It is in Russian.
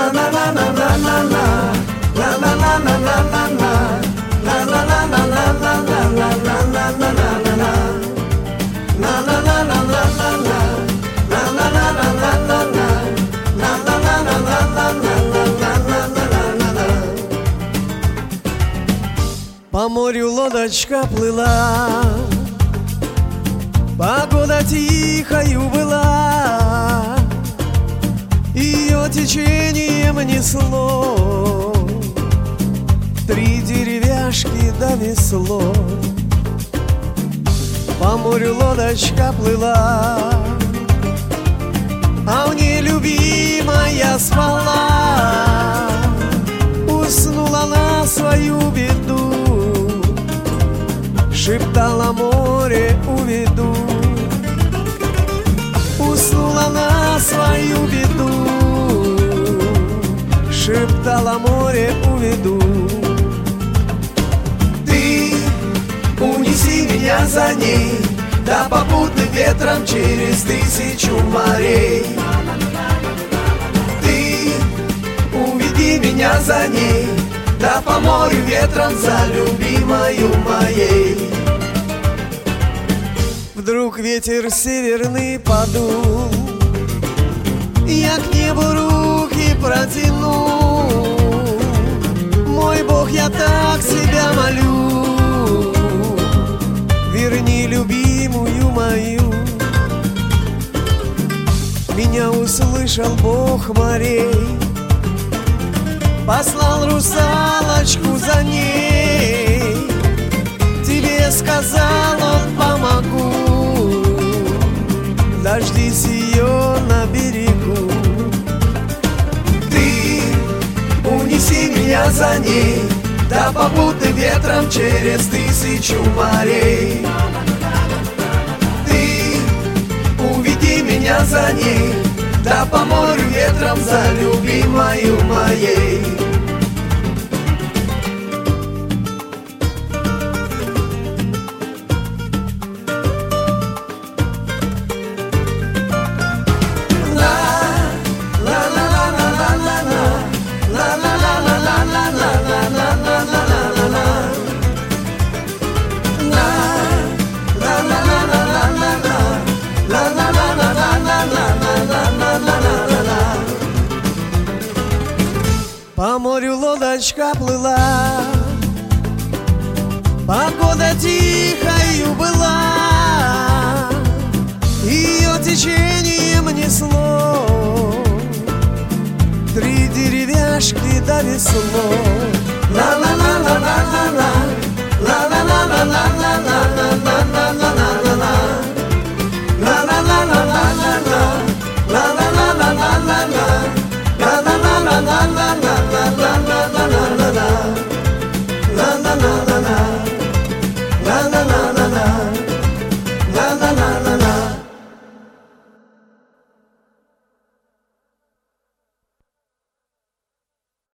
По морю лодочка плыла, погода тихою была, ее течением несло, 3 деревяшки да весло. По морю лодочка плыла, а в ней любимая спала, уснула на свою беду, шептала море уведу. Уснула на свою беду, шептала море уведу. Ты унеси меня за ней, да попутным ветром через 1000 морей. Ты уведи меня за ней, да по морю ветром за любимою моей. Вдруг ветер северный подул, я к небу руки протяну. Мой Бог, я так себя молю, верни любимую мою. Меня услышал Бог морей, послал русалочку за ней. Тебе сказал он помогу, дождись ее на берегу. Ты унеси меня за ней, да попутным ветром через 1000 морей. Ты уведи меня за ней, да по морю ветром за любимою моей. По морю лодочка плыла, погода тихою была, ее течением несло, 3 деревяшки да весло. Ла-ла-ла-ла-ла-ла-ла, ла-ла-ла-ла-ла-ла-ла-ла-ла-ла-ла-ла, ла-ла-ла-ла-ла-ла-ла, ла-ла-ла-ла-ла-ла-ла. La la la la la la la la la la la la la la la la.